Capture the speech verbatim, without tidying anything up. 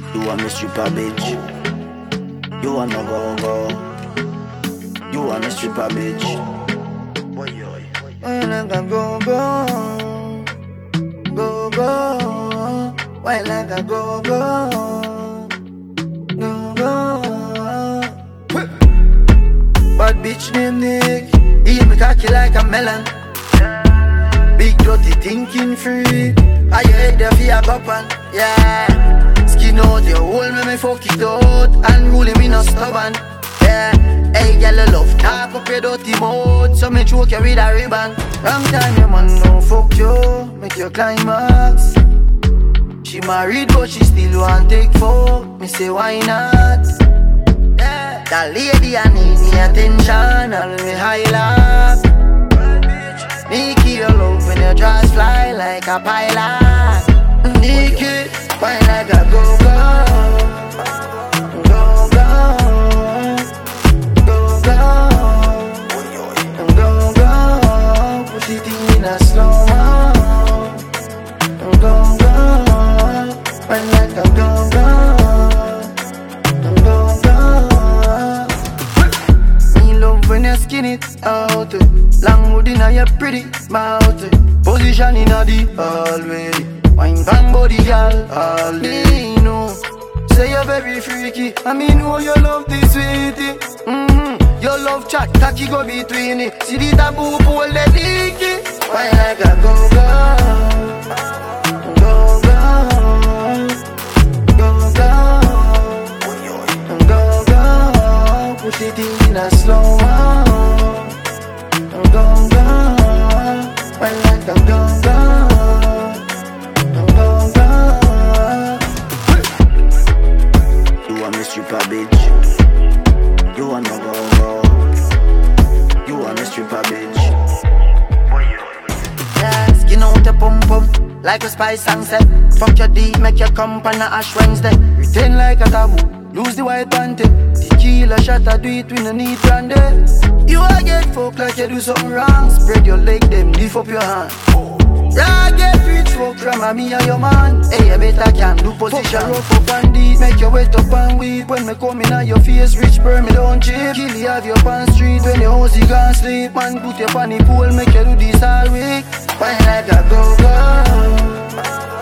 You want me stripper bitch. You want no go go. You want me stripper bitch. Why like a go go, go go. Why like a go go, go go. Bad bitch named Nick. Eat me cocky like a melon. Big dirty thinking free. Are you head there for your boppan? Yeah. Skin out your hole, me me fuck it out. And ruling me no stubborn. Yeah. Hey girl, you love talk up your dirty mouth, so me choke you with a ribbon. Wrong time your man don't fuck you, make you climax. She married but she still want take fuck. Me say why not? Yeah. That lady I need me attention, and me highlight. Nikki, your love when your jaws fly like a pilot. Nikki, why like a go-go, go-go, go-go, go-go. Push it in a slow-mo, go-go, why like a go-go, go-go. Me love when you skin it out. Long hood inna your pretty mouth. Position inna the hallway. Wine bang body girl all day. No, say you're very freaky. I mean, know you love this sweetie. Mm-hmm. Your love chat tacky go between it. See the taboo pull the dicky. Why like a go go, go go, go go, go go. Push it in a slow mo. Go go, why like a go go, go go. You want me stripper bitch. You want no go go. You want me stripper bitch. Yeah, skin out a pum pum like a spice sunset. Fuck your D, make your come on a Ash Wednesday. Retain like a taboo, lose the white panty. Tequila shot, I do it, we no need brandy. You a get fuck like you do something wrong. Spread your leg, them lift up your hand. Yeah, get rich fuck from me and your man. Hey, you better can do position. Rough up and deep, make you wet up and weep. When me come in on your face, rich per me don't chip. Kill you have your pants street when your house you can't sleep. Man, put your pan the pool, make you do this all week. Why like a go go,